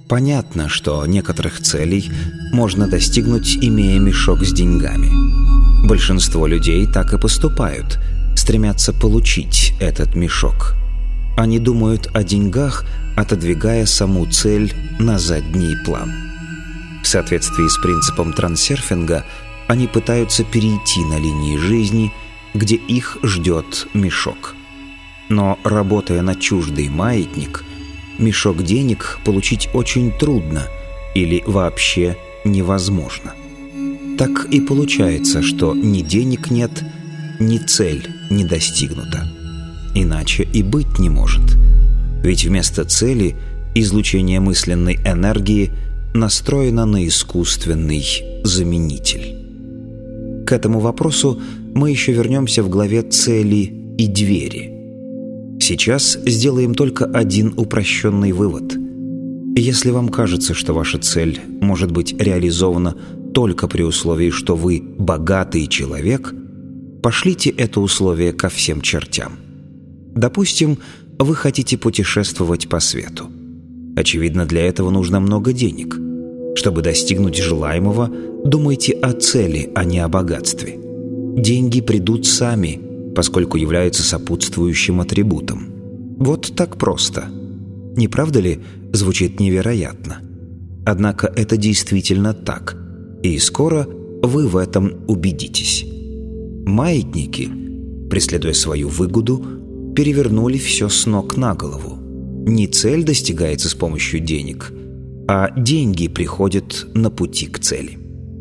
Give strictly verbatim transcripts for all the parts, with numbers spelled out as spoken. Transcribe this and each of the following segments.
Понятно, что некоторых целей можно достигнуть, имея мешок с деньгами. Большинство людей так и поступают, стремятся получить этот мешок. Они думают о деньгах, отодвигая саму цель на задний план. В соответствии с принципом трансерфинга они пытаются перейти на линии жизни, где их ждет мешок. Но, работая на чуждый маятник, мешок денег получить очень трудно или вообще невозможно. Так и получается, что ни денег нет, ни цель не достигнута. Иначе и быть не может. Ведь вместо цели излучение мысленной энергии настроено на искусственный заменитель. К этому вопросу мы еще вернемся в главе «Цели и двери». Сейчас сделаем только один упрощенный вывод. Если вам кажется, что ваша цель может быть реализована только при условии, что вы богатый человек, пошлите это условие ко всем чертям. Допустим, вы хотите путешествовать по свету. Очевидно, для этого нужно много денег. Чтобы достигнуть желаемого, думайте о цели, а не о богатстве. Деньги придут сами, поскольку являются сопутствующим атрибутом. Вот так просто. Не правда ли, звучит невероятно? Однако это действительно так, и скоро вы в этом убедитесь. Маятники, преследуя свою выгоду, перевернули все с ног на голову. Не цель достигается с помощью денег, а деньги приходят на пути к цели.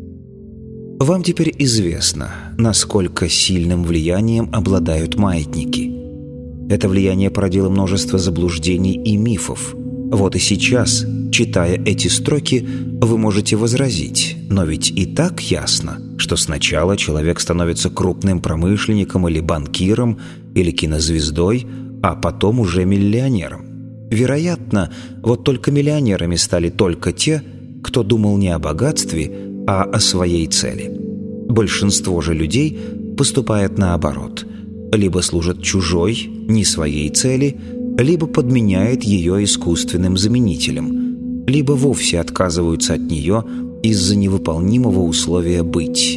Вам теперь известно, насколько сильным влиянием обладают маятники. Это влияние породило множество заблуждений и мифов. Вот и сейчас, читая эти строки, вы можете возразить, но ведь и так ясно, что сначала человек становится крупным промышленником или банкиром, или кинозвездой, а потом уже миллионером. Вероятно, вот только миллионерами стали только те, кто думал не о богатстве, а о своей цели. Большинство же людей поступает наоборот. Либо служат чужой, не своей цели, либо подменяет ее искусственным заменителем, либо вовсе отказываются от нее из-за невыполнимого условия быть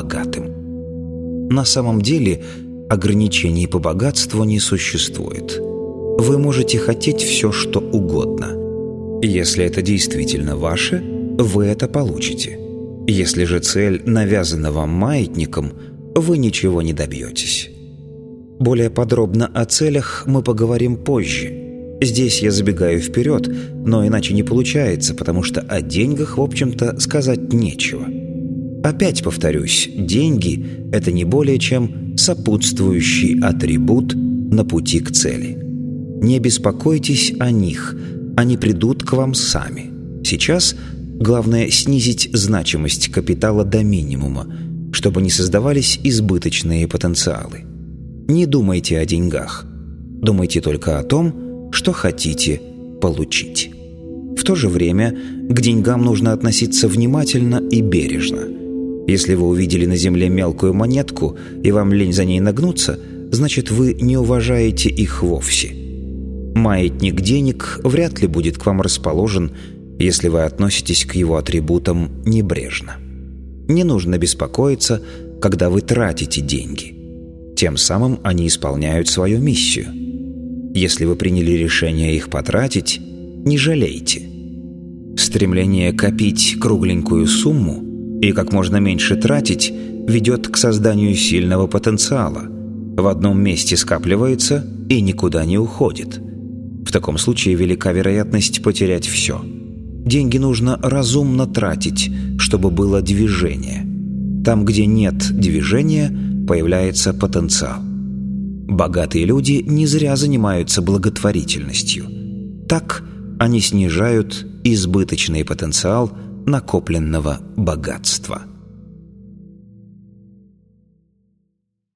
богатым. На самом деле ограничений по богатству не существует. Вы можете хотеть все, что угодно. Если это действительно ваше, вы это получите. Если же цель навязана вам маятником, вы ничего не добьетесь. Более подробно о целях мы поговорим позже. Здесь я забегаю вперед, но иначе не получается, потому что о деньгах, в общем-то, сказать нечего. Опять повторюсь, деньги – это не более чем сопутствующий атрибут на пути к цели. Не беспокойтесь о них, они придут к вам сами. Сейчас главное снизить значимость капитала до минимума, чтобы не создавались избыточные потенциалы. Не думайте о деньгах. Думайте только о том, что хотите получить. В то же время к деньгам нужно относиться внимательно и бережно. Если вы увидели на земле мелкую монетку и вам лень за ней нагнуться, значит, вы не уважаете их вовсе. Маятник денег вряд ли будет к вам расположен, если вы относитесь к его атрибутам небрежно. Не нужно беспокоиться, когда вы тратите деньги. Тем самым они исполняют свою миссию. Если вы приняли решение их потратить, не жалейте. Стремление копить кругленькую сумму и как можно меньше тратить ведет к созданию сильного потенциала. В одном месте скапливается и никуда не уходит. В таком случае велика вероятность потерять все. Деньги нужно разумно тратить, чтобы было движение. Там, где нет движения, появляется потенциал. Богатые люди не зря занимаются благотворительностью. Так они снижают избыточный потенциал накопленного богатства.